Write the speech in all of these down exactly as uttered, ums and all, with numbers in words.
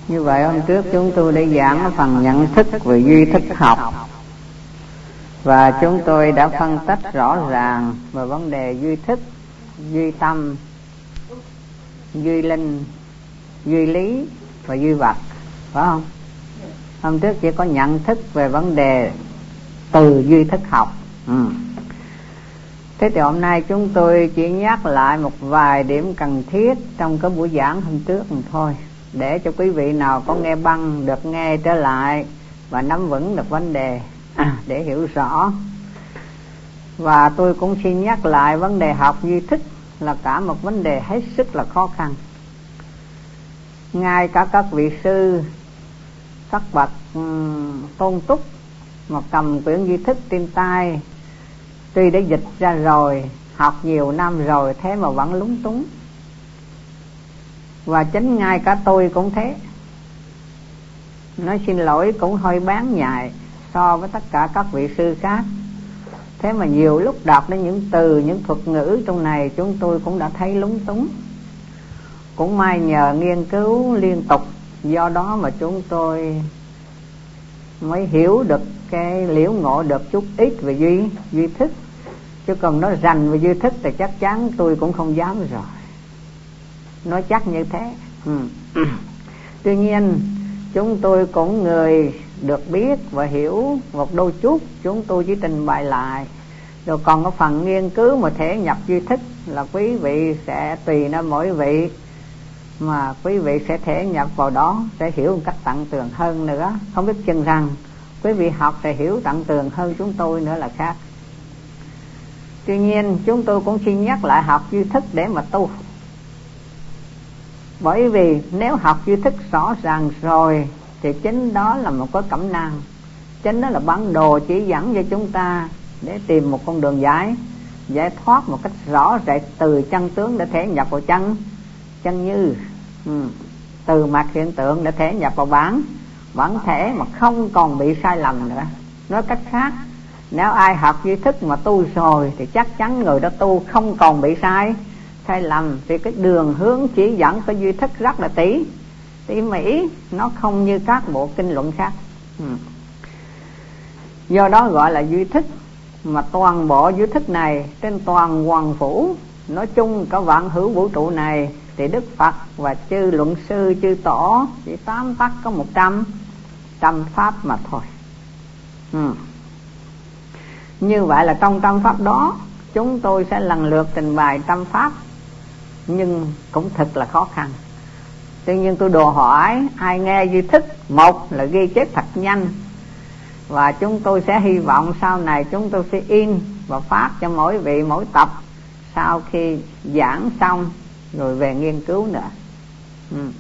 Như vậy hôm trước chúng tôi đã giảng phần nhận thức về duy thức học, và chúng tôi đã phân tích rõ ràng về vấn đề duy thức, duy tâm, duy linh, duy lý và duy vật, phải không? Hôm trước chỉ có nhận thức về vấn đề từ duy thức học. ừ. Thế thì hôm nay chúng tôi chỉ nhắc lại một vài điểm cần thiết trong cái buổi giảng hôm trước thôi, để cho quý vị nào có nghe băng được nghe trở lại và nắm vững được vấn đề à, để hiểu rõ. Và tôi cũng xin nhắc lại vấn đề học duy thức là cả một vấn đề hết sức là khó khăn. Ngay cả các vị sư các bậc um, tôn túc mà cầm quyển duy thức trên tay, tuy đã dịch ra rồi, học nhiều năm rồi, thế mà vẫn lúng túng. Và chính ngay cả tôi cũng thế. Nói xin lỗi cũng hơi bán nhại so với tất cả các vị sư khác. Thế mà nhiều lúc đọc đến những từ, những thuật ngữ trong này chúng tôi cũng đã thấy lúng túng. Cũng may nhờ nghiên cứu liên tục, do đó mà chúng tôi mới hiểu được cái liễu ngộ được chút ít về duy, duy thức. Chứ còn nói rành về duy thức thì chắc chắn tôi cũng không dám rồi. Nói chắc như thế. ừ. Tuy nhiên chúng tôi cũng người được biết và hiểu một đôi chút, chúng tôi chỉ trình bày lại. Rồi còn có phần nghiên cứu mà thể nhập duy thức là quý vị sẽ tùy nơi mỗi vị, mà quý vị sẽ thể nhập vào đó, sẽ hiểu một cách tận tường hơn nữa. Không biết chừng rằng quý vị học sẽ hiểu tận tường hơn chúng tôi nữa là khác. Tuy nhiên chúng tôi cũng xin nhắc lại học duy thức để mà tu. Bởi vì nếu học duy thức rõ ràng rồi thì chính đó là một cái cẩm nang, chính đó là bản đồ chỉ dẫn cho chúng ta để tìm một con đường giải giải thoát một cách rõ rệt từ chân tướng để thể nhập vào chân chân như, ừ. từ mặt hiện tượng để thể nhập vào bản bản thể mà không còn bị sai lầm nữa. Nói cách khác, nếu ai học duy thức mà tu rồi thì chắc chắn người đó tu không còn bị sai sai lầm, vì cái đường hướng chỉ dẫn của duy thức rất là tỉ tỉ mỉ, nó không như các bộ kinh luận khác. ừ. Do đó gọi là duy thức. Mà toàn bộ duy thức này trên toàn hoàng phủ, nói chung cả vạn hữu vũ trụ này, thì Đức Phật và chư luận sư, chư tổ chỉ tám tắc có một trăm trăm pháp mà thôi. ừ. Như vậy là trong trăm pháp đó chúng tôi sẽ lần lượt trình bày trăm pháp, nhưng cũng thật là khó khăn. Tuy nhiên tôi đòi hỏi ai nghe duy thức, một là ghi chép thật nhanh, và chúng tôi sẽ hy vọng sau này chúng tôi sẽ in và phát cho mỗi vị mỗi tập sau khi giảng xong rồi về nghiên cứu nữa. ừ.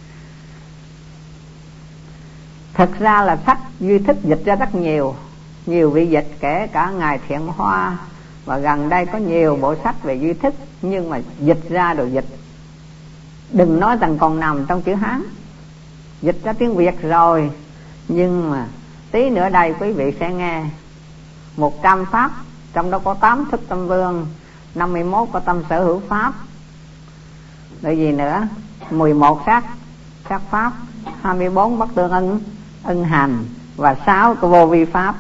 Thực ra là sách duy thức dịch ra rất nhiều, nhiều vị dịch, kể cả Ngài Thiện Hoa, và gần đây có nhiều bộ sách về duy thức, nhưng mà dịch ra rồi dịch, đừng nói rằng còn nằm trong chữ Hán, dịch ra tiếng Việt rồi, nhưng mà tí nữa đây quý vị sẽ nghe một trăm pháp, trong đó có tám thức tâm vương, năm mươi mốt có tâm sở hữu pháp, rồi gì nữa, mười một sát sát pháp, hai mươi bốn bất tương ưng ưng hành, và sáu có vô vi pháp.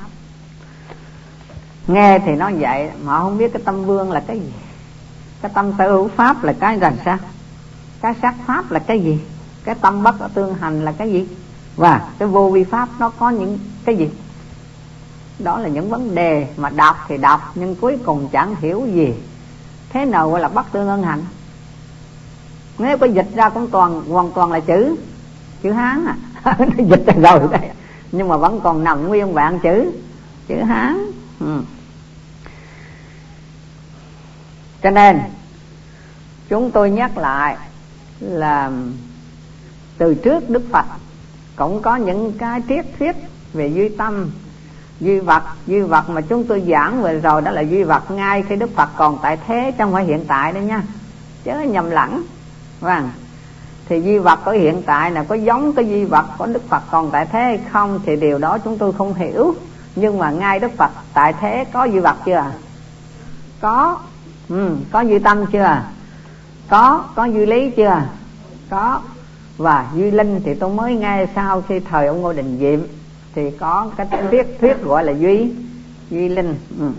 Nghe thì nói vậy mà không biết cái tâm vương là cái gì, cái tâm sở hữu pháp là cái rằng sao, cái sát pháp là cái gì, cái tâm bất tương hành là cái gì, và cái vô vi pháp nó có những cái gì. Đó là những vấn đề mà đọc thì đọc nhưng cuối cùng chẳng hiểu gì. Thế nào gọi là bất tương ưng hành? Nếu có dịch ra cũng toàn hoàn toàn là chữ chữ Hán à. Nó dịch ra rồi đây, nhưng mà vẫn còn nằm nguyên vạn chữ chữ Hán. ừ. Cho nên chúng tôi nhắc lại là từ trước Đức Phật cũng có những cái triết thuyết về duy tâm, duy vật. Duy vật mà chúng tôi giảng vừa rồi đó là duy vật ngay khi Đức Phật còn tại thế, chứ không phải hiện tại đó nha, chứ nhầm lẫn. Vâng, thì duy vật của hiện tại là có giống cái duy vật của Đức Phật còn tại thế hay không thì điều đó chúng tôi không hiểu. Nhưng mà ngay Đức Phật tại thế có duy vật chưa? Có. ừ, Có duy tâm chưa? Có. Có duy lý chưa? Có. Và duy linh thì tôi mới nghe sau khi thời ông Ngô Đình Diệm thì có cái thuyết thuyết gọi là duy duy linh. ừ.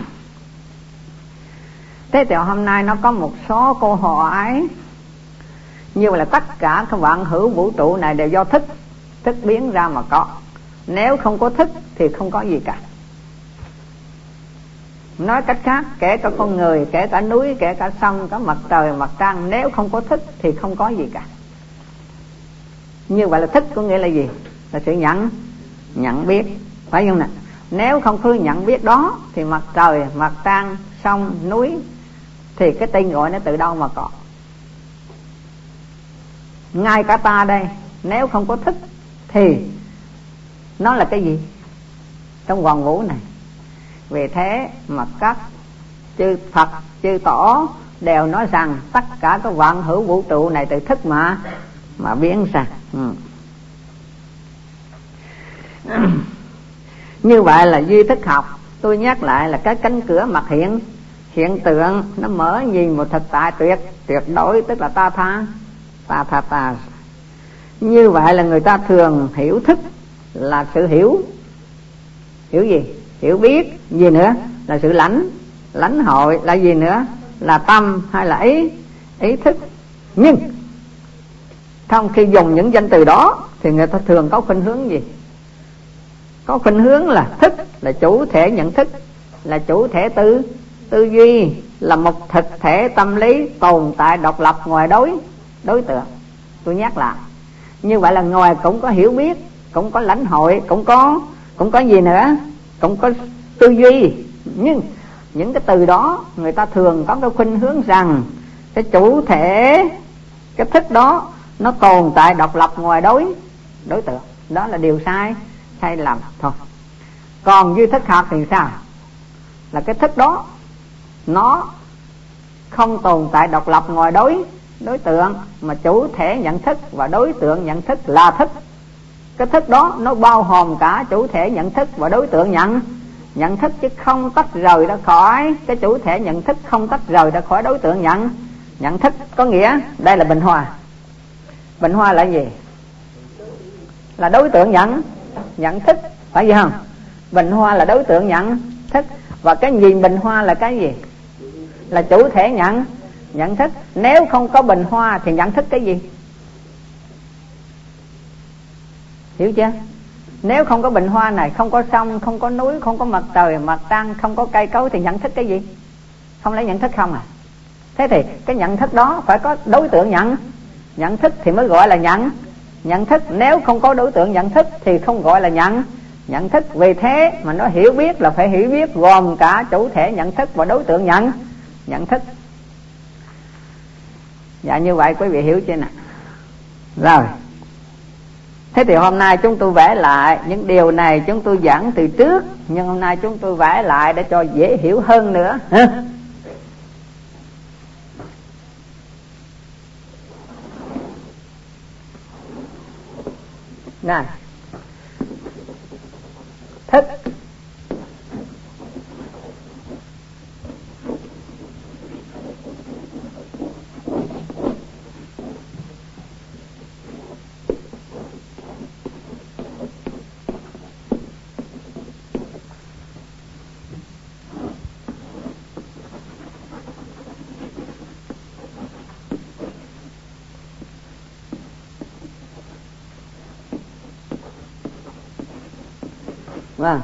Thế thì hôm nay nó có một số câu hỏi như là tất cả các vạn hữu vũ trụ này đều do thức thức biến ra mà có. Nếu không có thức thì không có gì cả. Nói cách khác, kể cả con người, kể cả núi, kể cả sông, cả mặt trời, mặt trăng, nếu không có thức thì không có gì cả. Như vậy là thức có nghĩa là gì? Là sự nhận nhận biết, phải không nào? Nếu không cứ nhận biết đó thì mặt trời, mặt trăng, sông, núi thì cái tên gọi nó từ đâu mà có? Ngay cả ta đây, nếu không có thức thì nó là cái gì trong hoàn vũ này? Vì thế mà các chư Phật, chư Tổ đều nói rằng tất cả các vạn hữu vũ trụ này từ thức mà mà biến ra. ừ. Như vậy là duy thức học, tôi nhắc lại là cái cánh cửa mặt hiện hiện tượng nó mở nhìn một thực tại tuyệt tuyệt đối, tức là ta tha ta tha ta. Như vậy là người ta thường hiểu thức là sự hiểu hiểu gì? Hiểu biết. Gì nữa? Là sự lãnh lãnh hội. Là gì nữa? Là tâm hay là ý ý thức. Nhưng trong khi dùng những danh từ đó thì người ta thường có khuynh hướng gì? Có khuynh hướng là thức là chủ thể nhận thức, là chủ thể tư tư duy, là một thực thể tâm lý tồn tại độc lập ngoài đối đối tượng. Tôi nhắc lại, như vậy là ngoài cũng có hiểu biết, cũng có lãnh hội, cũng có cũng có gì nữa? Cũng có tư duy. Nhưng những cái từ đó người ta thường có cái khuynh hướng rằng cái chủ thể, cái thức đó nó tồn tại độc lập ngoài đối đối tượng. Đó là điều sai sai lầm thôi. Còn duy thức học thì sao? Là cái thức đó nó không tồn tại độc lập ngoài đối đối tượng, mà chủ thể nhận thức và đối tượng nhận thức là thức. Cái thức đó nó bao gồm cả chủ thể nhận thức và đối tượng nhận nhận thức, chứ không tách rời ra khỏi cái chủ thể nhận thức, không tách rời ra khỏi đối tượng nhận nhận thức. Có nghĩa đây là bình hoa. Bình hoa là gì? Là đối tượng nhận nhận thức, phải gì không? Bình hoa là đối tượng nhận thức. Và cái nhìn bình hoa là cái gì? Là chủ thể nhận nhận thức. Nếu không có bình hoa thì nhận thức cái gì? Hiểu chưa? Nếu không có bình hoa này, không có sông, không có núi, không có mặt trời, mặt trăng, không có cây cối thì nhận thức cái gì? Không lấy nhận thức không à? Thế thì cái nhận thức đó phải có đối tượng nhận nhận thức thì mới gọi là nhận nhận thức. Nếu không có đối tượng nhận thức thì không gọi là nhận nhận thức. Vì thế mà nó hiểu biết là phải hiểu biết gồm cả chủ thể nhận thức và đối tượng nhận nhận thức. Dạ, như vậy quý vị hiểu chưa nè? Rồi. Thế thì hôm nay chúng tôi vẽ lại những điều này chúng tôi giảng từ trước, nhưng hôm nay chúng tôi vẽ lại để cho dễ hiểu hơn nữa. Này, thức Vâng.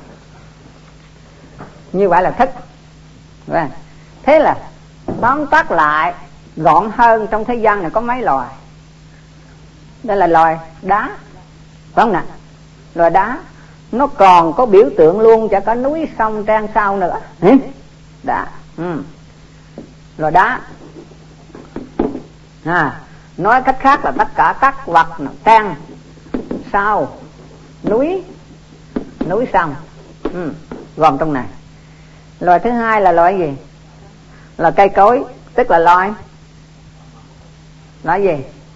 Như vậy là thức. Vâng. Thế là tóm tắt lại gọn hơn, trong thế gian này có mấy loài? Đây là loài đá, phải không nè? Loài đá nó còn có biểu tượng luôn, chả có núi sông trang sao nữa. Ừ? Đá. Ừ. Loài đá. À, nói cách khác là tất cả các vật trang sao núi núi sông, ừ, gồm trong này. Loài thứ hai là loài gì? Là cây cối, tức là loài loài gì?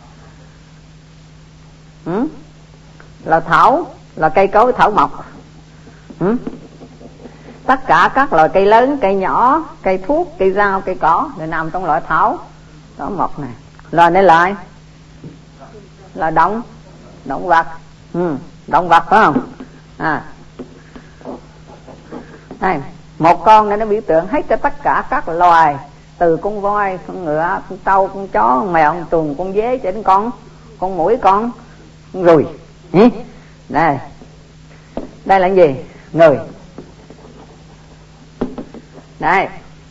Ừ? Là thảo, là cây cối thảo mộc. Ừ? Tất cả các loài cây lớn, cây nhỏ, cây thuốc, cây rau, cây cỏ đều nằm trong loại thảo thảo mộc này. Loài này lại là động động vật. Ừ, động vật phải không? À, đây, một con này nó biểu tượng hết cho tất cả các loài, từ con voi, con ngựa, con trâu, con chó, con mèo, con trùng, con dế cho đến con con muỗi, con con ruồi. Ừ? Đây, đây là gì? Người. Đây,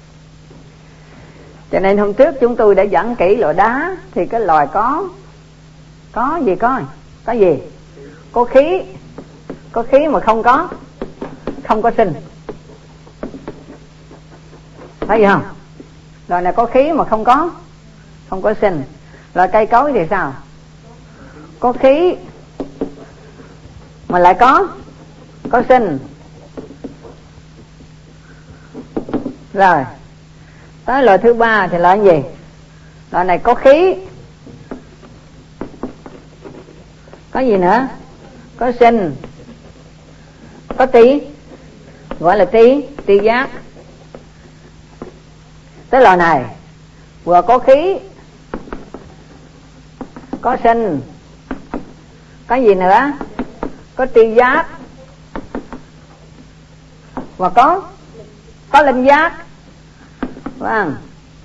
cho nên hôm trước chúng tôi đã dẫn kỹ loại đá, thì cái loài có có gì có có gì có khí, có khí mà không có không có sinh, thấy gì không? Loài này có khí mà không có không có sinh. Loài cây cối thì sao? Có khí mà lại có có sinh. Rồi tới loài thứ ba thì là cái gì? Loài này có khí, có gì nữa? Có sinh, có trí, gọi là trí trí giác. Tới loài này vừa có khí, có sinh, có gì nữa? Có tri giác, và có có linh giác. Vâng,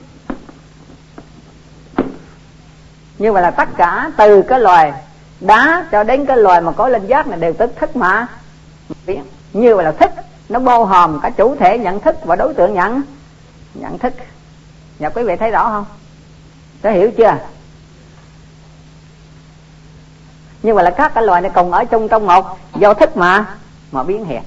như vậy là tất cả từ cái loài đá cho đến cái loài mà có linh giác này đều tức thức mà. Như vậy là thức nó bao hàm cả chủ thể nhận thức và đối tượng nhận nhận thức. Nhà quý vị thấy rõ không? Có hiểu chưa? Như vậy là các cái loài này cùng ở chung trong một do thức mà mà biến hiện.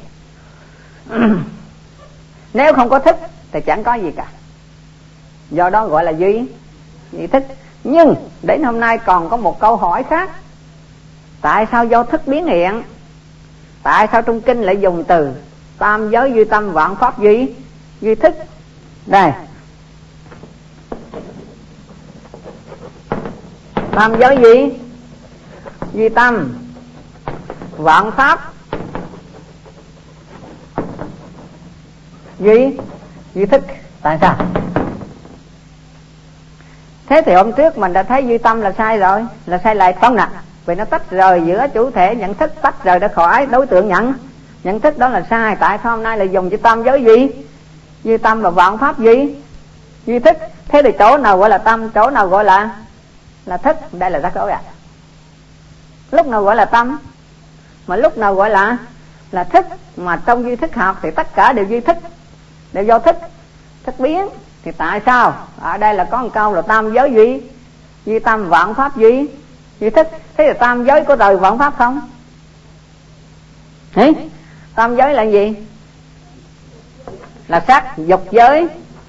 Nếu không có thức thì chẳng có gì cả, do đó gọi là duy duy thức. Nhưng đến hôm nay còn có một câu hỏi khác: tại sao do thức biến hiện? Tại sao trong kinh lại dùng từ tam giới duy tâm vạn pháp duy duy thức? Đây, tam giới gì? Duy tâm vạn pháp duy duy thức. Tại sao? Thế thì hôm trước mình đã thấy duy tâm là sai rồi, là sai lại không nè? Vì nó tách rời giữa chủ thể nhận thức, tách rời ra khỏi đối tượng nhận nhận thức, đó là sai. Tại sao hôm nay lại dùng chữ tam giới gì? Duy tâm và vạn pháp gì? Duy thức. Thế thì chỗ nào gọi là tâm, chỗ nào gọi là là thức? Đây là rắc rối ạ. À. Lúc nào gọi là tâm, mà lúc nào gọi là là thức? Mà trong duy thức học thì tất cả đều duy thức, đều do thức thức biến. Thì tại sao ở đây là có một câu là tam giới duy duy tâm vạn pháp duy duy thức? Thế là tam giới có đời vạn pháp không? Thế tam giới là gì? Là sắc dục giới,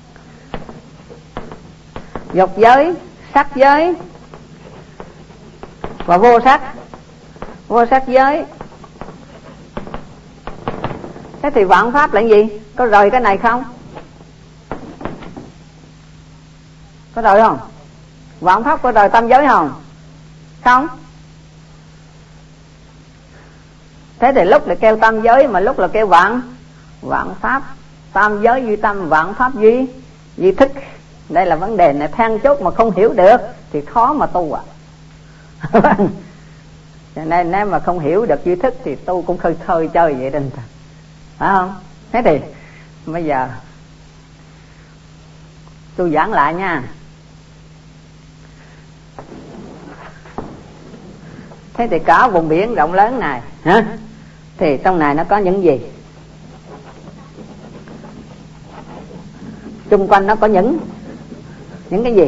dục giới, sắc giới và vô sắc vô sắc giới. Thế thì vạn pháp là gì? Có rời cái này không? Có rời không? Vạn pháp có rời tam giới không? Không. Thế thì lúc là kêu tam giới, mà lúc là kêu vạn vạn pháp. Tam giới duy tâm, vạn pháp duy duy thức. Đây là vấn đề này then chốt, mà không hiểu được thì khó mà tu à. Cho nên nếu mà không hiểu được duy thức thì tu cũng khơi khơi chơi vậy đừng, phải không? Thế thì bây giờ tôi giảng lại nha. Thế thì cả vùng biển rộng lớn này hả? Thì trong này nó có những gì? Xung quanh nó có những những cái gì?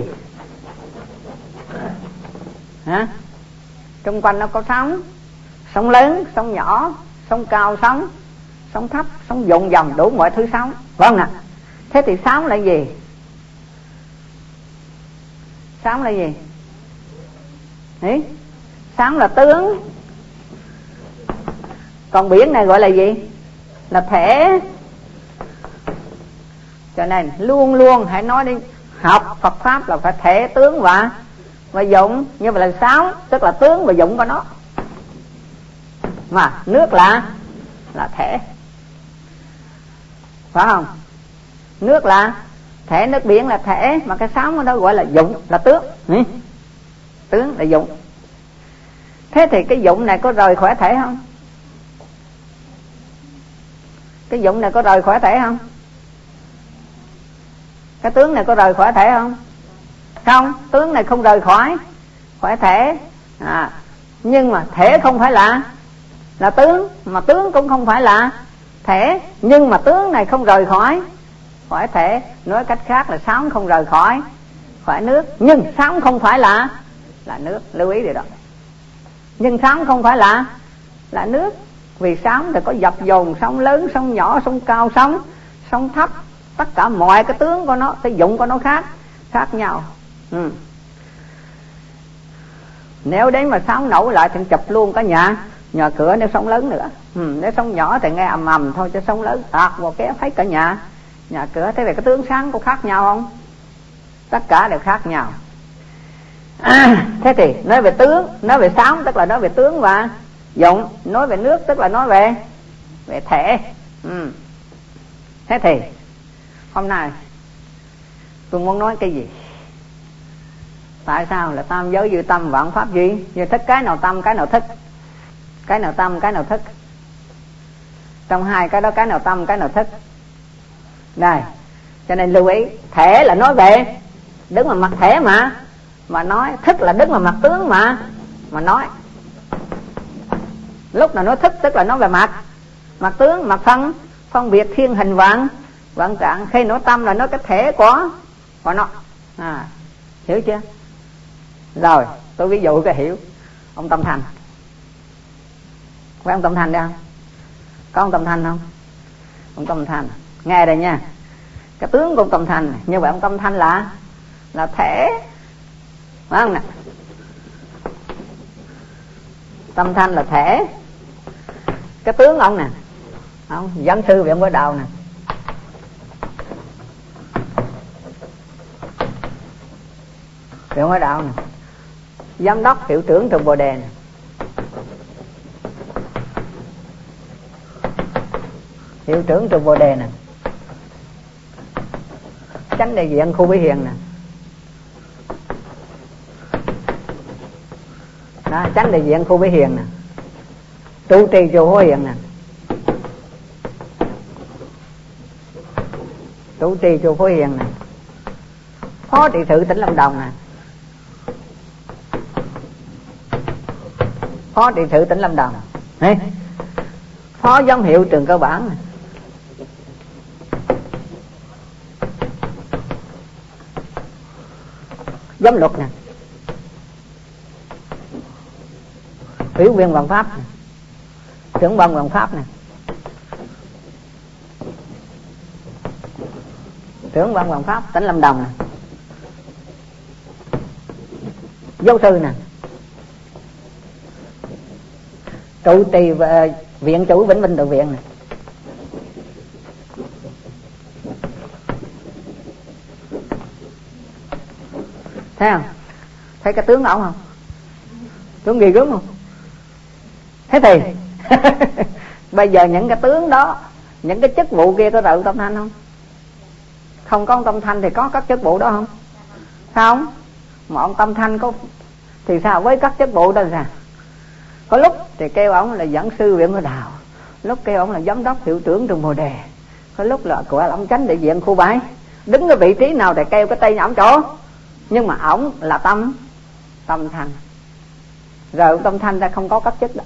Hả? Xung quanh nó có sóng, sóng lớn, sóng nhỏ, sóng cao, sóng sóng thấp, sóng dồn dòng, đủ mọi thứ sóng, phải không nào? Thế thì sóng là gì? Sóng là gì? Đấy, sóng là tướng. Còn biển này gọi là gì? Là thể. Cho nên luôn luôn hãy nói đi học Phật pháp là phải thể tướng và và dụng. Như vậy là sóng tức là tướng và dụng của nó. Mà nước là là thể, phải không? Nước là thể, nước biển là thể, mà cái sóng của nó gọi là dụng, là tướng. Ừ. Tướng là dụng. Thế thì cái dụng này có rời khỏi thể không? Cái dụng này có rời khỏi thể không? Cái tướng này có rời khỏi thể không? Không, tướng này không rời khỏi khỏi thể. À, nhưng mà thể không phải là là tướng, mà tướng cũng không phải là thể, nhưng mà tướng này không rời khỏi khỏi thể. Nói cách khác là sóng không rời khỏi khỏi nước, nhưng sóng không phải là là nước. Lưu ý điều đó. Nhưng sóng không phải là là nước, vì sóng thì có dập dồn, sóng lớn, sóng nhỏ, sóng cao, sóng sóng thấp, tất cả mọi cái tướng của nó, cái dụng của nó khác khác nhau. Ừ. Nếu đến mà sóng nổi lại thì chụp luôn cả nhà nhà cửa, nếu sóng lớn nữa. Ừ. Nếu sóng nhỏ thì nghe ầm ầm thôi, chứ sóng lớn tạt vào kéo thấy cả nhà nhà cửa. Thế về cái tướng sáng có khác nhau không? Tất cả đều khác nhau. À, thế thì nói về tướng, nói về sóng tức là nói về tướng và dụng, nói về nước tức là nói về về thể. Ừ. Thế thì hôm nay tôi muốn nói cái gì? Tại sao là tam giới dư tâm vạn pháp duy? Như thích cái nào tâm, cái nào thích? Cái nào tâm, cái nào thích? Trong hai cái đó cái nào tâm, cái nào thích? Này, cho nên lưu ý, thể là nói về đứng vào mặt thể mà mà nói, thức là đứng vào mặt tướng mà mà nói. Lúc nào nói thức tức là nói về mặt mặt tướng, mặt phân phân biệt thiên hình vạn vạn trạng. Khi nói tâm là nói cái thể của của nó. À, hiểu chưa? Rồi, tôi ví dụ cái hiểu. Ông Tâm Thành, phải ông Tâm Thành đây không? Có ông Tâm Thành không? Ông Tâm Thành, nghe đây nha. Cái tướng của ông Tâm Thành, như vậy ông Tâm Thành là là thể, phải không nè? Tâm Thanh là thể. Cái tướng ông nè, ông giảng sư viện Võ Đạo nè, viện Võ Đạo nè, giám đốc hiệu trưởng trường Bồ Đề nè, hiệu trưởng trường Bồ Đề nè, chánh đại diện khu Bí Hiền nè, đó, chánh đại diện khu Bí Hiền nè, trụ trì chùa Hồ Hiền nè, trụ trì chùa Hồ Hiền nè, phó trị sự tỉnh Lâm Đồng nè, phó trị sự tỉnh Lâm Đồng, Ê, phó giám hiệu trường cơ bản nè, giám luật nè, ủy viên hoàng pháp nè, trưởng ban hoàng pháp nè, trưởng ban hoàng pháp tỉnh Lâm Đồng nè, giáo sư nè, trụ trì viện chủ Vĩnh Vinh Tự Viện nè. Thấy không? Thấy cái tướng ổng không? Tướng ghi gớm không? Thế thì bây giờ những cái tướng đó, những cái chức vụ kia có rời ông Tâm Thanh không? Không có ông Tâm Thanh thì có các chức vụ đó không? Không. Mà ông Tâm Thanh có thì sao với các chức vụ đó sao? Có lúc thì kêu ông là giảng sư viện Võ Đạo, lúc kêu ông là giám đốc hiệu trưởng trường Bồ Đề, có lúc là của ông chánh đại diện khu Bãi. Đứng cái vị trí nào thì kêu cái tên ổng chỗ, nhưng mà ổng là Tâm Tâm Thanh. Rồi ông Tâm Thanh ra không có cấp chức đó,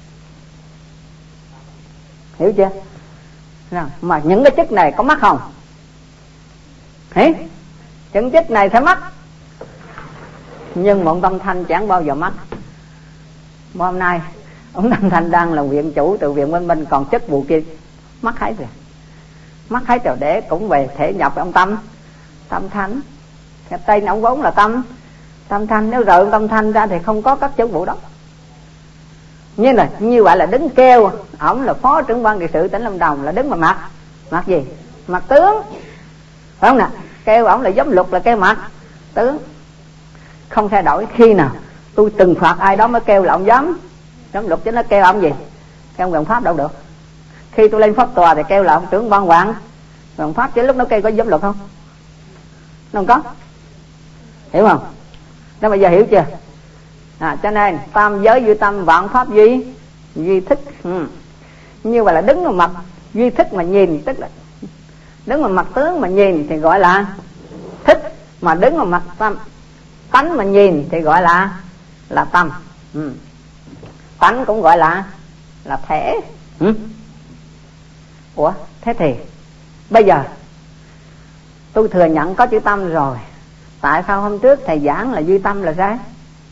hiểu chưa? Nào, mà những cái chức này có mắc không? Hế? Những chức này phải mắc, nhưng mà ông Tâm Thanh chẳng bao giờ mắc. Mà hôm nay ông Tâm Thanh đang là viện chủ từ viện Minh Minh, còn chức vụ kia mắc hết rồi, mắc hết rồi, để cũng về thể nhập ông Tâm Tâm Thanh. Cái tên ông vốn là Tâm Tâm Thanh, nếu rời ông Tâm Thanh ra thì không có các chức vụ đó. Như là như vậy là đứng kêu ổng là phó trưởng ban trị sự tỉnh Lâm Đồng là đứng mà mặt mặt gì? Mặt tướng, phải không nè? Kêu ổng là giám luật là kêu mặt tướng, không thay đổi. Khi nào tôi trừng phạt ai đó mới kêu là ông giám giám luật, chứ nó kêu ông gì? Kêu ông Hoàng Pháp đâu được. Khi tôi lên pháp tòa thì kêu là ông trưởng ban quản Hoàng Pháp, chứ lúc nó kêu có giám luật không? Nó không có, hiểu không? Nó bây giờ hiểu chưa? À, cho nên tam giới duy tâm, vạn pháp duy duy thức. Ừ. Như vậy là đứng vào mặt duy thức mà nhìn, tức là đứng vào mặt tướng mà nhìn thì gọi là thức, mà đứng vào mặt tâm tánh mà nhìn thì gọi là là tâm. Ừ. Tánh cũng gọi là là thể. Ừ. Ủa thế thì bây giờ tôi thừa nhận có chữ tâm rồi, tại sao hôm trước thầy giảng là duy tâm là sai?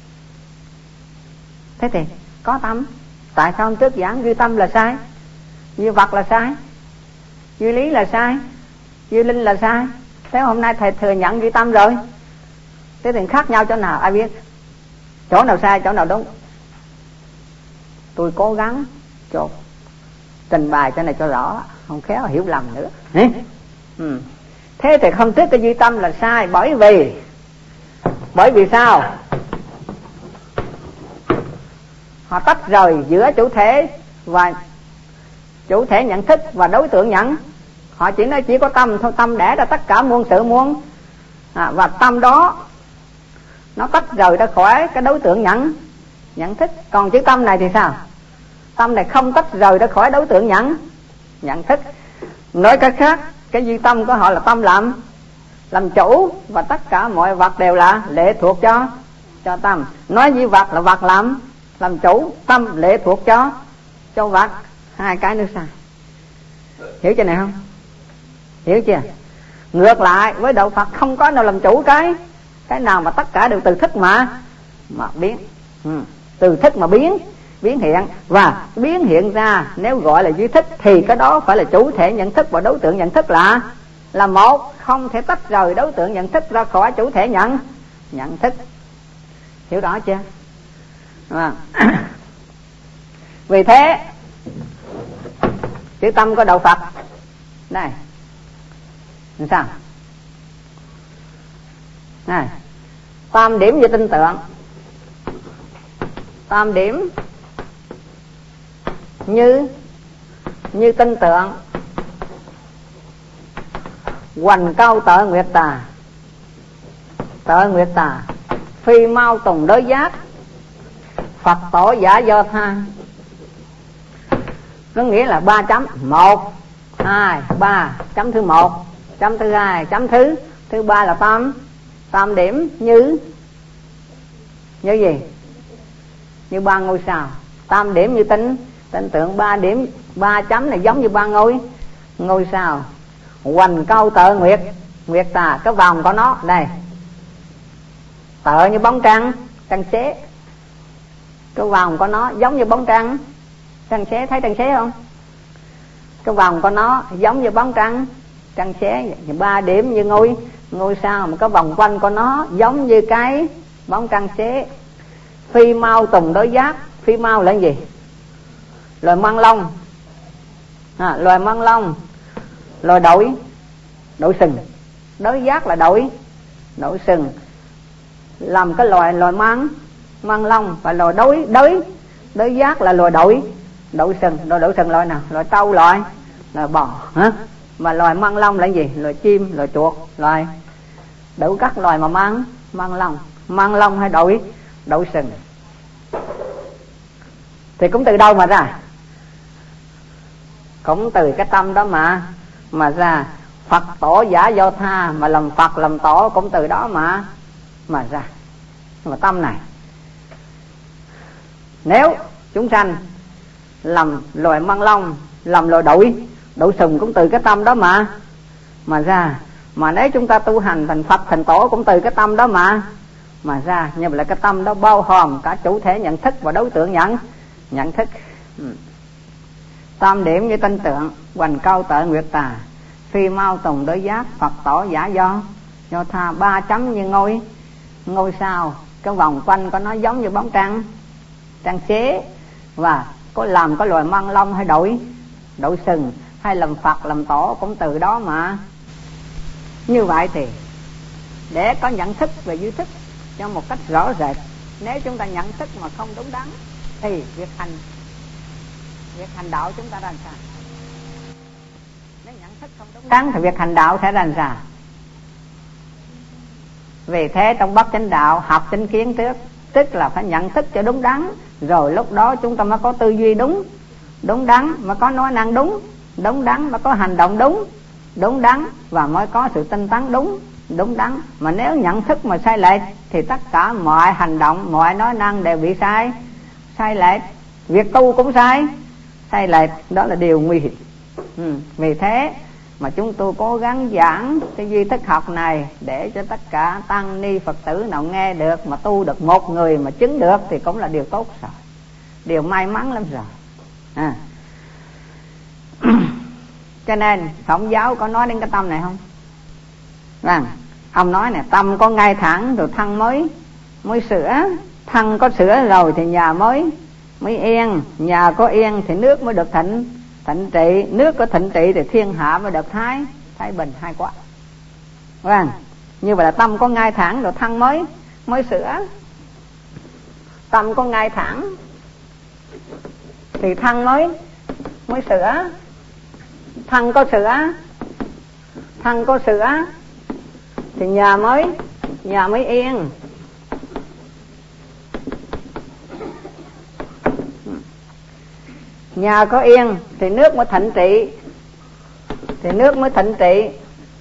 Thế thì có tâm, tại sao hôm trước giảng duy tâm là sai, duy vật là sai, duy lý là sai, duy linh là sai? Thế hôm nay thầy thừa nhận duy tâm rồi, thế thì khác nhau chỗ nào ai biết? Chỗ nào sai, chỗ nào đúng? Tôi cố gắng cho trình bày cho này cho rõ, không khéo hiểu lầm nữa. Ừ. Thế thì không trước cái duy tâm là sai, bởi vì bởi vì sao? Họ tách rời giữa chủ thể và chủ thể nhận thức và đối tượng nhận. Họ chỉ nói chỉ có tâm thôi, tâm đẻ ra tất cả muôn sự muôn, à, và tâm đó nó tách rời ra khỏi cái đối tượng nhận nhận thức. Còn chữ tâm này thì sao? Tâm này không tách rời ra khỏi đối tượng nhận nhận thức. Nói cách khác, cái duy tâm của họ là tâm làm làm chủ, và tất cả mọi vật đều là lệ thuộc cho cho tâm. Nói duy vật là vật làm làm chủ, tâm lệ thuộc cho cho vật. Hai cái nữa sai. Hiểu chưa này không? Hiểu chưa? Ngược lại với đạo Phật không có nào làm chủ cái cái nào, mà tất cả đều từ thức mà mà biến. Ừ. Từ thức mà biến biến hiện, và biến hiện ra nếu gọi là duy thức thì cái đó phải là chủ thể nhận thức và đối tượng nhận thức là là một, không thể tách rời đối tượng nhận thức ra khỏi chủ thể nhận nhận thức. Hiểu rõ chưa? À. Vì thế chữ tâm của đạo Phật đây làm sao? Này, tam điểm như tinh tượng, tam điểm như như tinh tượng, hoành cao tợ nguyệt tà, tợ nguyệt tà, phi mau tùng đối giác, Phật tổ giả do tha. Có nghĩa là ba chấm, một, hai, ba, chấm thứ một, chấm thứ hai, chấm thứ thứ ba là tam tam điểm như như gì? Như ba ngôi sao. Tam điểm như tinh tinh tượng, ba điểm ba chấm này giống như ba ngôi ngôi sao. Hoành cao tợ nguyệt nguyệt tà, cái vòng của nó đây, tợ như bóng trăng trăng xế, cái vòng của nó giống như bóng trăng trăng xế. Thấy trăng xế không? Cái vòng của nó giống như bóng trăng trăng xế. Ba điểm như ngôi ngôi sao, mà cái vòng quanh của nó giống như cái bóng trăng xế. Phi mau tùng đối giác. Phi mau là gì? Loài măng long, à, loài măng long, loài đội đội sừng. Đối giác là đội đội sừng, làm cái loài loài măng măng long, và loài đối đối đối giác là loài đội đội sừng. Loài đội sừng loài nào? Loài trâu, loài loài bò hả? Mà loài măng long là gì? Loài chim, loài chuột, loài đủ các loài mà mang măng long. Măng long hay đội đội sừng thì cũng từ đâu mà ra? Cũng từ cái tâm đó mà mà ra. Phật tổ giả do tha, mà làm Phật làm tổ cũng từ đó mà mà ra. Nhưng mà tâm này, nếu chúng sanh làm loài măng long, làm loài đội đội sừng cũng từ cái tâm đó mà mà ra. Mà nếu chúng ta tu hành thành Phật thành tổ cũng từ cái tâm đó mà mà ra. Nhưng mà là cái tâm đó bao gồm cả chủ thể nhận thức và đối tượng nhận nhận thức. Ừ. Tam điểm như tinh tượng, hoành cao tợ nguyệt tà, phi mau tùng đối giác, Phật tổ giả do do tha. Ba chấm như ngôi ngôi sao, cái vòng quanh của nó giống như bóng trăng trăng xế, và có làm có loài măng long hay đội đội sừng, hay làm Phật làm tổ cũng từ đó mà. Như vậy thì để có nhận thức về duy thức cho một cách rõ rệt, nếu chúng ta nhận thức mà không đúng đắn thì việc hành việc hành đạo chúng ta ra làm sao? Nếu nhận thức không đúng đắn thì việc hành đạo sẽ ra làm sao? Vì thế trong Bát Chánh Đạo học chánh kiến trước, tức là phải nhận thức cho đúng đắn, rồi lúc đó chúng ta mới có tư duy đúng, đúng đắn, mới có nói năng đúng, đúng đắn, mới có hành động đúng, đúng đắn, và mới có sự tinh tấn đúng, đúng đắn. Mà nếu nhận thức mà sai lệch thì tất cả mọi hành động, mọi nói năng đều bị sai, sai lệch. Việc tu cũng sai, sai lệch, đó là điều nguy hiểm. ừ. Vì thế mà chúng tôi cố gắng giảng cái duy thức học này để cho tất cả tăng ni Phật tử nào nghe được mà tu được một người mà chứng được thì cũng là điều tốt rồi, điều may mắn lắm rồi. à. Cho nên Khổng Giáo có nói đến cái tâm này không? Vâng, ông nói nè, tâm có ngay thẳng rồi thân mới mới sửa, thân có sửa rồi thì nhà mới mới yên, nhà có yên thì nước mới được thịnh thịnh trị, nước có thịnh trị thì thiên hạ mới được thái thái bình, hay quá. Vâng, như vậy là tâm có ngay thẳng rồi thân mới mới sửa. Tâm có ngay thẳng thì thân mới mới sửa, thân có sửa, thân có sửa thì nhà mới nhà mới yên. Nhà có yên thì nước mới thịnh trị, thì nước mới thịnh trị.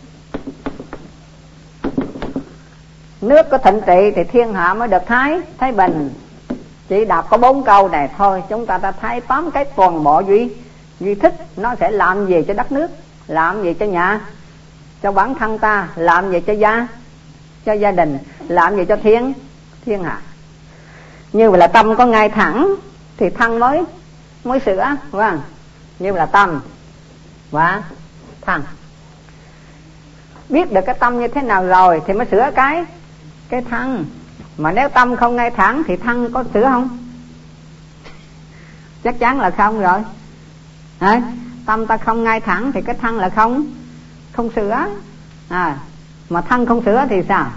Nước có thịnh trị thì thiên hạ mới được thái thái bình. Chỉ đọc có bốn câu này thôi, chúng ta đã thấy tóm cái toàn bộ duy duy thức nó sẽ làm gì cho đất nước, làm gì cho nhà, cho bản thân ta, làm gì cho gia cho gia đình, làm gì cho thiên thiên hạ. Như vậy là tâm có ngay thẳng thì thân mới mới sửa. Vâng, như vậy là tâm và thân. Biết được cái tâm như thế nào rồi thì mới sửa cái cái thân. Mà nếu tâm không ngay thẳng thì thân có sửa không? Chắc chắn là không rồi. à, Tâm ta không ngay thẳng thì cái thân là không không sửa. à, Mà thân không sửa thì sao?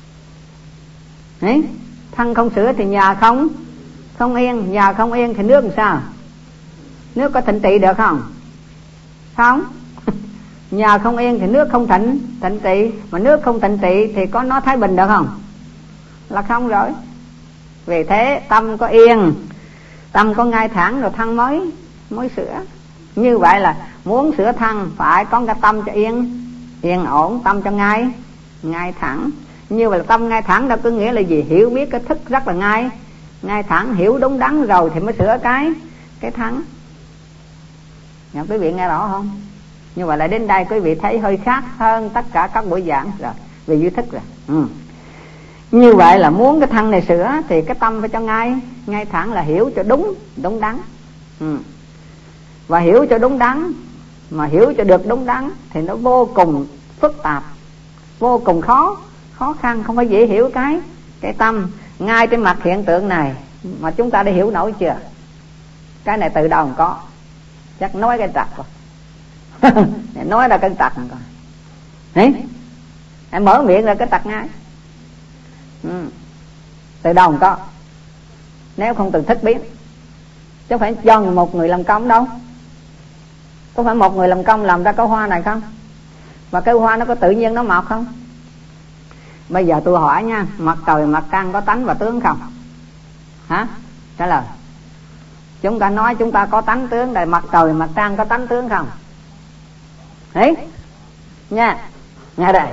Đấy, thân không sửa thì nhà không không yên, nhà không yên thì nước làm sao? Nước có thịnh trị được không? Không. Nhà không yên thì nước không thịnh thịnh trị, mà nước không thịnh trị thì có nó thái bình được không? Là không rồi. Vì thế tâm có yên, tâm có ngay thẳng rồi thân mới mới sửa. Như vậy là muốn sửa thân phải có cái tâm cho yên yên ổn, tâm cho ngay ngay thẳng. Như vậy là tâm ngay thẳng đâu có nghĩa là gì? Hiểu biết cái thức rất là ngay ngay thẳng, hiểu đúng đắn rồi thì mới sửa cái cái thắng. Nhà quý vị nghe rõ không? Như vậy là đến đây quý vị thấy hơi khác hơn tất cả các buổi giảng rồi, về duy thức rồi. ừ. Như vậy là muốn cái thân này sửa thì cái tâm phải cho ngay ngay thẳng, là hiểu cho đúng đúng đắn. ừ. Và hiểu cho đúng đắn, mà hiểu cho được đúng đắn thì nó vô cùng phức tạp, vô cùng khó khó khăn, không phải dễ hiểu cái cái tâm. Ngay trên mặt hiện tượng này mà chúng ta đã hiểu nổi chưa? Cái này từ đâu không có, chắc nói cái trật rồi. Nói ra cái trật rồi. Đấy, em mở miệng ra cái trật ngay. ừ. Từ đâu không có, nếu không từ thức biết. Chứ không phải cho một người làm công đâu. Có phải một người làm công làm ra cái hoa này không? Và cái hoa nó có tự nhiên nó mọc không? Bây giờ tôi hỏi nha, mặt trời mặt trăng có tánh và tướng không? Hả? Trả lời. Chúng ta nói chúng ta có tánh tướng, đây mặt trời mặt trăng có tánh tướng không? Đấy nha, nghe đây.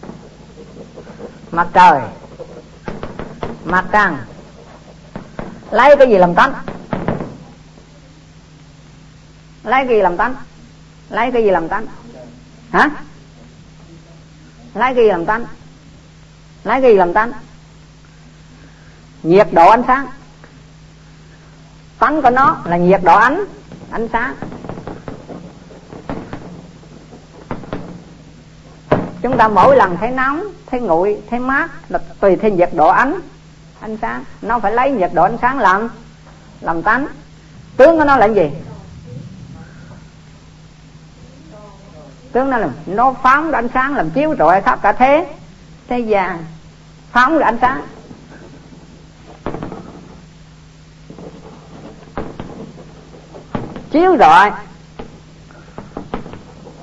Mặt trời mặt trăng lấy cái gì làm tánh? Lấy cái gì làm tánh? Lấy cái gì làm tánh? Hả? Lấy cái gì làm tánh? Lấy cái gì làm tánh? Nhiệt độ ánh sáng. Tánh của nó là nhiệt độ ánh ánh sáng. Chúng ta mỗi lần thấy nóng, thấy nguội, thấy mát là tùy theo nhiệt độ ánh ánh sáng. Nó phải lấy nhiệt độ ánh sáng làm làm tánh. Tướng của nó là gì? Tướng nó là nó phóng ra ánh sáng làm chiếu rọi khắp cả thế thế gian, phóng ra ánh sáng. Chiếu rọi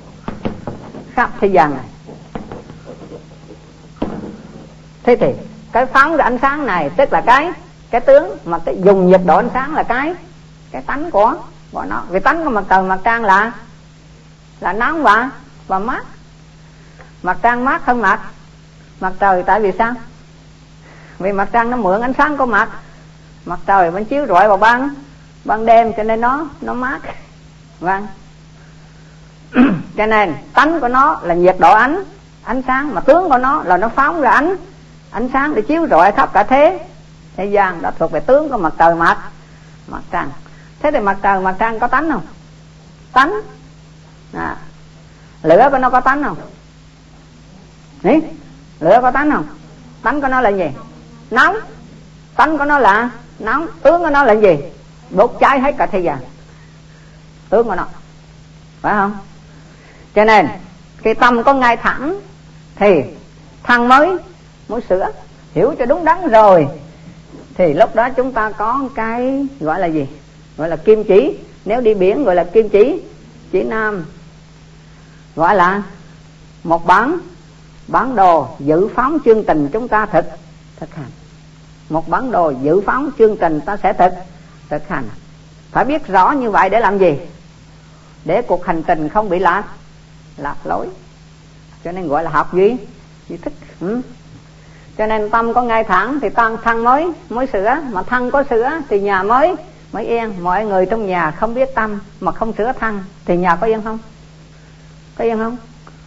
khắp thế gian này. Thế thì cái phóng ra ánh sáng này tức là cái cái tướng, mà cái dùng nhiệt độ ánh sáng là cái cái tánh của của nó. Vì tánh của mặt trời mặt trăng là là nóng và và mát. Mặt trăng mát hơn mặt mặt trời, tại vì sao? Vì mặt trăng nó mượn ánh sáng của mặt mặt trời vẫn chiếu rọi vào ban ban đêm, cho nên nó nó mát. Vâng. Cho nên tánh của nó là nhiệt độ ánh ánh sáng, mà tướng của nó là nó phóng ra ánh ánh sáng để chiếu rọi khắp cả thế thế gian. Đó thuộc về tướng của mặt trời mặt mặt trăng. Thế thì mặt trời mặt trăng có tánh không? Tánh. À, lửa của nó có tánh không? Ý? Lửa có tánh không? Tánh của nó là gì? Nóng. Tánh của nó là nóng. Tướng của nó là gì? Đốt cháy hết cả thế gian. Tướng của nó, phải không? Cho nên khi tâm có ngay thẳng thì thăng mới mới sửa. Hiểu cho đúng đắn rồi thì lúc đó chúng ta có cái gọi là gì? Gọi là kim chỉ. Nếu đi biển gọi là kim chỉ chỉ nam, gọi là một bản bản đồ dự phóng chương trình chúng ta thực thực hành. Một bản đồ dự phóng chương trình ta sẽ thực thực hành. Phải biết rõ như vậy để làm gì? Để cuộc hành trình không bị lạc lạc lối. Cho nên gọi là học duy duy thức. Ừ. Cho nên tâm có ngay thẳng thì tăng thăng mới mới sửa, mà thăng có sửa thì nhà mới mới yên. Mọi người trong nhà không biết tâm mà không sửa thăng thì nhà có yên không? Có yên không?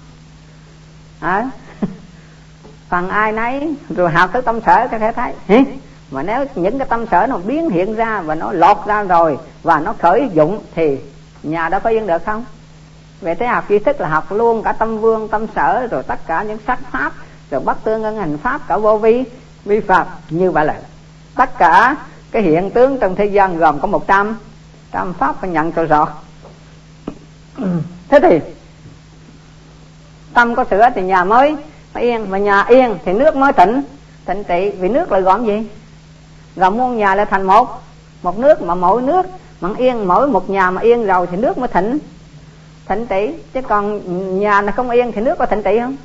À. Phần ai nấy rồi học tới tâm sở có thể thấy. Hì? Mà nếu những cái tâm sở nó biến hiện ra và nó lọt ra rồi và nó khởi dụng thì nhà đó có yên được không? Về thế học duy thức là học luôn cả tâm vương, tâm sở, rồi tất cả những sắc pháp, rồi bất tương ưng hành pháp, cả vô vi vi pháp. Như vậy là tất cả cái hiện tướng trong thế gian gồm có một trăm trăm pháp phải nhận cho rõ. Thế thì tâm có sửa thì nhà mới mới yên, mà nhà yên thì nước mới tịnh tịnh trị. Vì nước là gồm gì? Gồm muôn nhà lại thành một một nước, mà mỗi nước mà yên, mỗi một nhà mà yên rồi thì nước mới thịnh thịnh trị. Chứ còn nhà là không yên thì nước có thịnh trị không?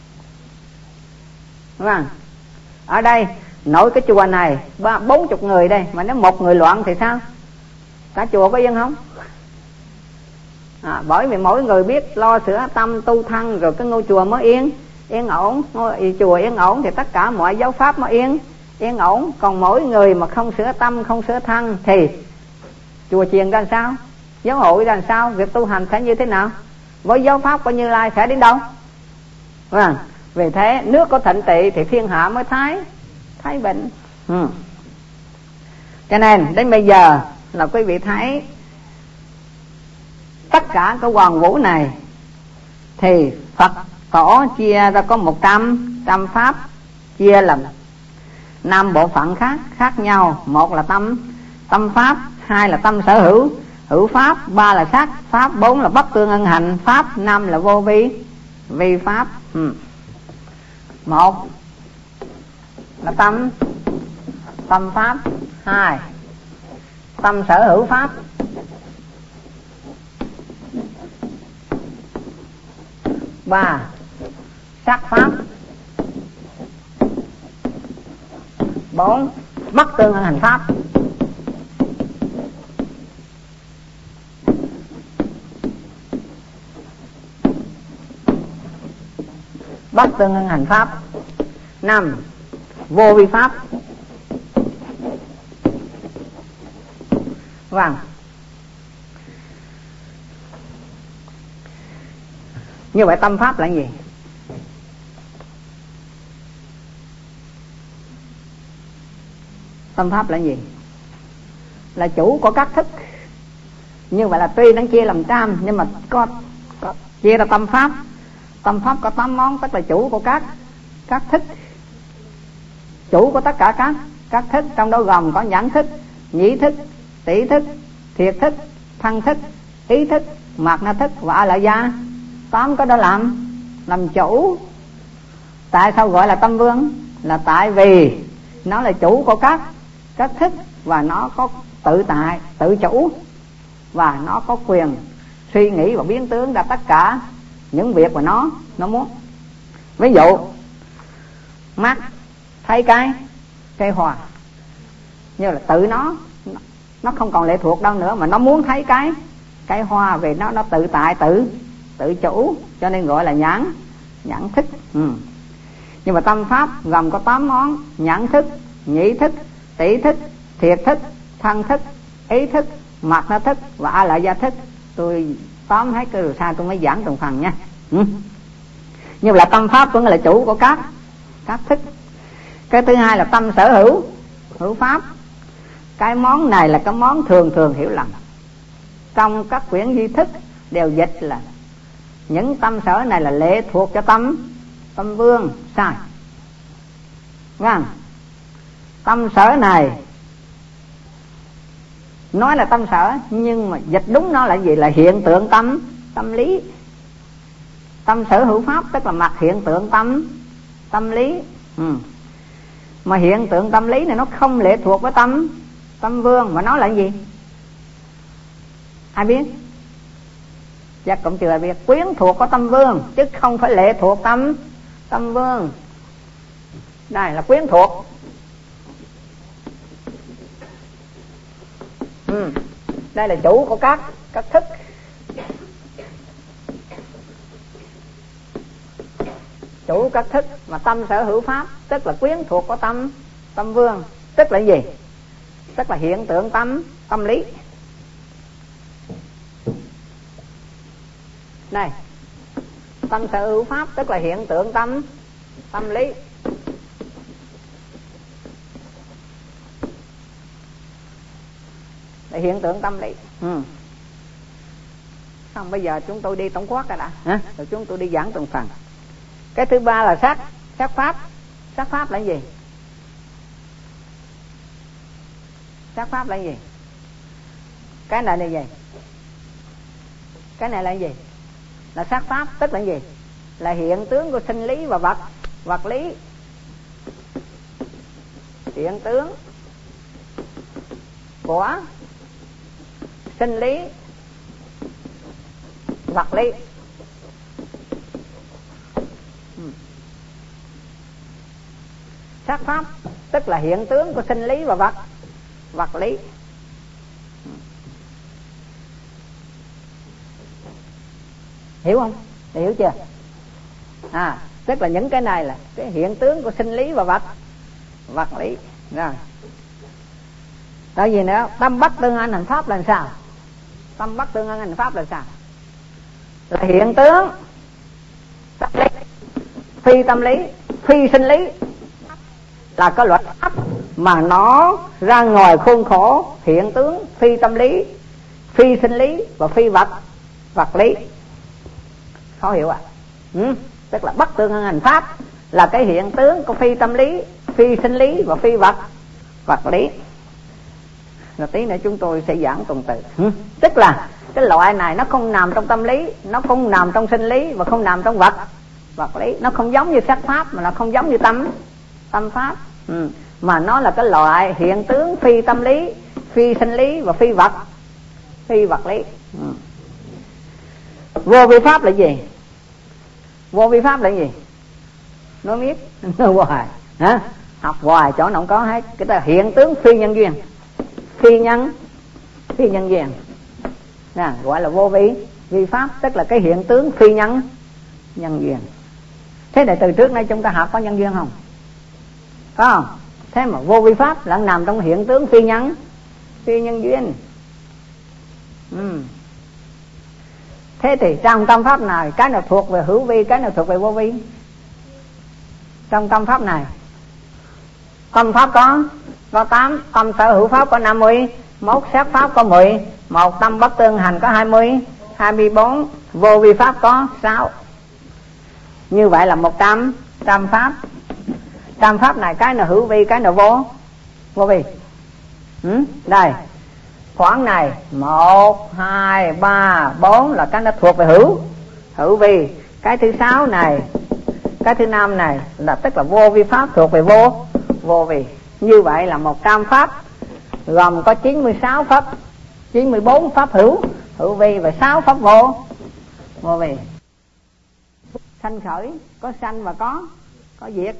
Đúng không? Ở đây nội cái chùa này ba bốn chục người đây, mà nếu một người loạn thì sao? Cả chùa có yên không? À, bởi vì mỗi người biết lo sửa tâm tu thân rồi cái ngôi chùa mới yên yên ổn. Ngôi chùa yên ổn thì tất cả mọi giáo pháp mới yên yên ổn. Còn mỗi người mà không sửa tâm, không sửa thân thì chùa chiền ra sao? Giáo hội ra sao? Việc tu hành sẽ như thế nào? Với giáo pháp của Như Lai sẽ đến đâu? À, vì thế nước có thịnh trị thì thiên hạ mới thái thái bình. Ừ. Cho nên đến bây giờ là quý vị thấy tất cả cái hoàn vũ này thì Phật tổ chia ra có một trăm trăm pháp, chia làm năm bộ phận khác khác nhau. Một là tâm tâm pháp, hai là tâm sở hữu hữu pháp, ba là sát pháp, bốn là bất tương ưng hành pháp, năm là vô vi vi pháp. Ừ. Một là tâm tâm pháp, hai tâm sở hữu pháp, ba sát pháp, bốn bất tương ưng hành pháp. Bất tương ưng hành pháp. Năm vô vi pháp. Vâng. Như vậy tâm pháp là gì? Tâm pháp là gì? Là chủ của các thức. Như vậy là tuy nó chia làm trăm nhưng mà có, có chia ra tâm pháp. Tâm pháp có tám món, tức là chủ của các các thức, chủ của tất cả các các thức. Trong đó gồm có nhãn thức, nhĩ thức, tỷ thức, thiệt thức, thân thức, ý thức, mạt na thức và a la gia. Tám cái đó làm làm chủ. Tại sao gọi là tâm vương? Là tại vì nó là chủ của các các thức và nó có tự tại, tự chủ, và nó có quyền suy nghĩ và biến tướng ra tất cả những việc mà nó nó muốn. Ví dụ mắt thấy cái cái hoa, như là tự nó nó không còn lệ thuộc đâu nữa, mà nó muốn thấy cái cái hoa vì nó nó tự tại, tự tự chủ, cho nên gọi là nhãn nhãn thức. Ừ. Nhưng mà tâm pháp gồm có tám món: nhãn thức, nhĩ thức, tỷ thức, thiệt thức, thân thức, ý thức, mạt na thức và a lại gia thức. Tôi tóm hết cái rồi sao tôi mới giảng từng phần nha. Ừ. Nhưng là tâm pháp vẫn là chủ của các các thức. Cái thứ hai là tâm sở hữu hữu pháp. Cái món này là cái món thường thường hiểu lầm. Trong các quyển di thức đều dịch là những tâm sở này là lệ thuộc cho tâm tâm vương. Sai. Nghe? Tâm sở này nói là tâm sở, nhưng mà dịch đúng nó là gì? Là hiện tượng tâm tâm lý. Tâm sở hữu pháp tức là mặt hiện tượng tâm tâm lý. Ừ. Mà hiện tượng tâm lý này nó không lệ thuộc với tâm tâm vương, mà nó là gì? Ai biết? Chắc cũng chưa ai biết. Quyến thuộc có tâm vương chứ không phải lệ thuộc tâm tâm vương. Đây là quyến thuộc. Ừ. Đây là chủ của các các thức. Chủ các thức. Mà tâm sở hữu pháp tức là quyến thuộc của tâm tâm vương, tức là gì? Tức là hiện tượng tâm tâm lý. Này, tâm sở hữu pháp tức là hiện tượng tâm tâm lý. Là hiện tượng tâm lý. Ừ. Xong bây giờ chúng tôi đi tổng quát rồi đã. Hả? Rồi chúng tôi đi giảng từng phần. Cái thứ ba là sắc sắc pháp. Sắc pháp là gì? Sắc pháp là gì? Cái này là gì? Cái này là gì? Là sắc pháp tức là gì? Là hiện tướng của sinh lý và vật vật lý. Hiện tướng của sinh lý vật lý. Ừ. Sắc pháp tức là hiện tướng của sinh lý và vật vật lý. Hiểu không? Hiểu chưa? À, tức là những cái này là cái hiện tướng của sinh lý và vật vật lý. Rồi. Tại gì nữa? Tâm bất tương ưng hành pháp là sao? Tâm bất tương ưng hành pháp là sao? Là hiện tướng tâm lý, phi tâm lý, phi sinh lý. Là cái loại pháp mà nó ra ngoài khuôn khổ hiện tướng phi tâm lý, phi sinh lý và phi vật vật lý. Khó hiểu à? Ừ. Tức là bất tương ưng hành pháp là cái hiện tướng của phi tâm lý, phi sinh lý và phi vật vật lý. Rồi tí nữa chúng tôi sẽ giảng tuần tự. Ừ. Tức là cái loại này nó không nằm trong tâm lý, nó không nằm trong sinh lý và không nằm trong vật vật lý. Nó không giống như sắc pháp, mà nó không giống như tâm tâm pháp. Ừ. Mà nó là cái loại hiện tướng phi tâm lý, phi sinh lý và phi vật phi vật lý. Ừ. Vô vi pháp là gì? Vô vi pháp là gì? Nó biết nó hoài hả? Học hoài chỗ nào không có hết. Cái đó là hiện tướng phi nhân duyên, phi nhân phi nhân duyên. Nè, gọi là vô vi vi pháp, tức là cái hiện tướng phi nhân nhân duyên. Thế này từ trước nay chúng ta học có nhân duyên không? Có không? Thế mà vô vi pháp là nằm trong hiện tướng phi nhân phi nhân duyên. Ừ. Thế thì trong tâm pháp này, cái nào thuộc về hữu vi, cái nào thuộc về vô vi? Trong tâm pháp này, tâm pháp có có tám, tâm sở hữu pháp có năm mươi, mốt sắc pháp có mười, một tâm bất tương hành có hai mươi, hai mươi bốn, vô vi pháp có sáu. Như vậy là một trăm trăm pháp. Trăm pháp này cái nào hữu vi, cái nào vô vô vi. Ừ? Đây khoảng này một, hai, ba, bốn là cái nó thuộc về hữu hữu vi. Cái thứ sáu này, cái thứ năm này là tức là vô vi pháp thuộc về vô vô vi. Như vậy là một trăm pháp gồm có chín mươi sáu pháp, chín mươi bốn pháp hữu hữu vi và sáu pháp vô vô vi. Sanh khởi có sanh và có có diệt,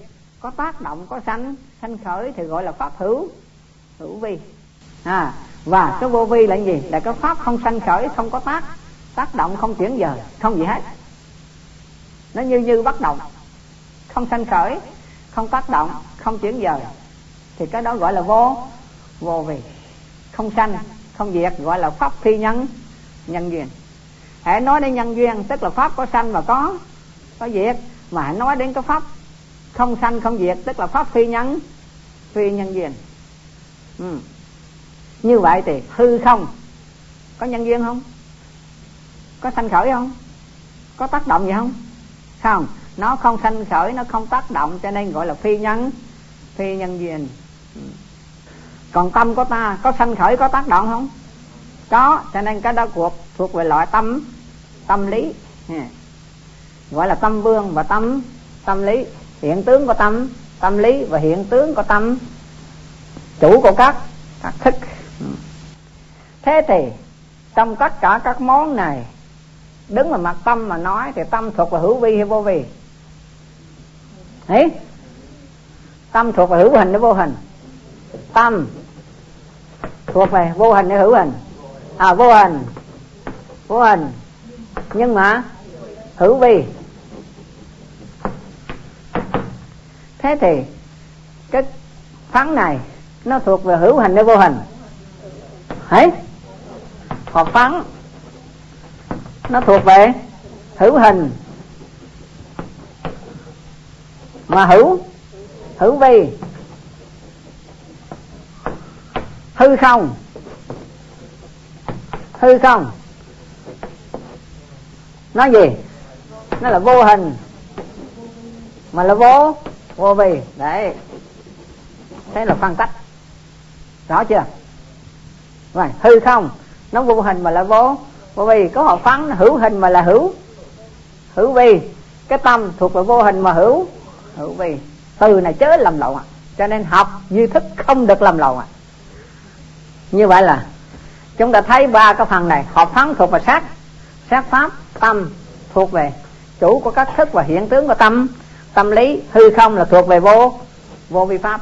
có tác động, có sanh sanh khởi thì gọi là pháp hữu hữu vi. À, và cái vô vi là gì? Là cái pháp không sanh khởi, không có tác tác động, không chuyển dời, không gì hết. Nó như như bất động, không sanh khởi, không tác động, không chuyển dời, thì cái đó gọi là vô vô vi. Không sanh không diệt gọi là pháp phi nhân nhân duyên. Hãy nói đến nhân duyên tức là pháp có sanh và có có diệt, mà hãy nói đến cái pháp không sanh không diệt tức là pháp phi nhân phi nhân duyên. Ừ. Như vậy thì hư không có nhân duyên không? Có sanh khởi không? Có tác động gì không? Không, nó không sanh khởi, nó không tác động, cho nên gọi là phi nhân phi nhân duyên. Ừ. Còn tâm của ta có sanh khởi, có tác động không? Có, cho nên cái đó thuộc thuộc về loại tâm tâm lý, yeah. Gọi là tâm vương và tâm tâm lý. Hiện tướng của tâm tâm lý và hiện tướng của tâm chủ của các các thức. Ừ. Thế thì trong tất cả các món này, đứng vào mặt tâm mà nói thì tâm thuộc về hữu vi hay vô vi? Ấy, tâm thuộc về hữu hình hay vô hình? Tâm thuộc về vô hình hay hữu hình? À, vô hình, vô hình, nhưng mà hữu vi. Thế thì cái phán này nó thuộc về hữu hình hay vô hình? Ấy, hộp phán nó thuộc về hữu hình mà hữu hữu vi. Hư không, hư không nó gì? Nó là vô hình mà là vô vô vi. Đấy, thế là phân tách rõ chưa? Rồi, hư không nó vô hình mà là vô vô vi. Có họ phán hữu hình mà là hữu hữu vi. Cái tâm thuộc về vô hình mà hữu hữu vi. Từ này chớ lầm lộn ạ. À. Cho nên học duy thức không được lầm lộn ạ. À. Như vậy là chúng ta thấy ba cái phần này. Hợp phán thuộc về sát sát pháp, tâm thuộc về chủ của các thức và hiện tướng của tâm tâm lý, hư không là thuộc về vô vô vi pháp.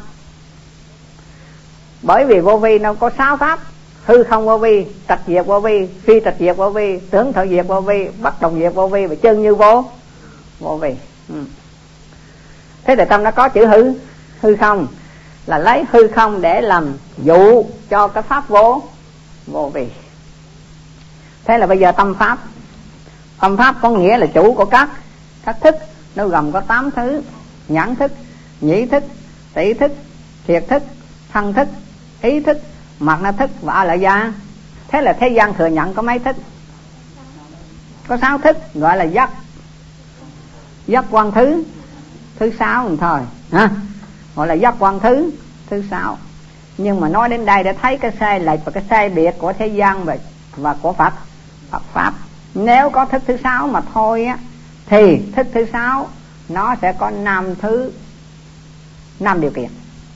Bởi vì vô vi nó có sáu pháp: hư không vô vi, trạch diệt vô vi, phi trạch diệt vô vi, tưởng thọ diệt vô vi, bất động diệt vô vi và chân như vô vô vi. Ừ. Thế thì tâm nó có chữ hư hư không, là lấy hư không để làm dụ cho cái pháp vô vô vi. Thế là bây giờ tâm pháp, tâm pháp có nghĩa là chủ của các các thức. Nó gồm có tám thứ: nhãn thức, nhĩ thức, tỷ thức, thiệt thức, thân thức, ý thức, mạt na thức và a la gia. Thế là thế gian thừa nhận có mấy thức? Có sáu thức, gọi là giác giác quan thứ thứ sáu thôi ha, gọi là giác quan thứ thứ sáu. Nhưng mà nói đến đây để thấy cái sai lệch và cái sai biệt của thế gian và và của Phật Phật pháp. Nếu có thức thứ sáu mà thôi á, thì thức thứ sáu nó sẽ có năm thứ năm điều kiện.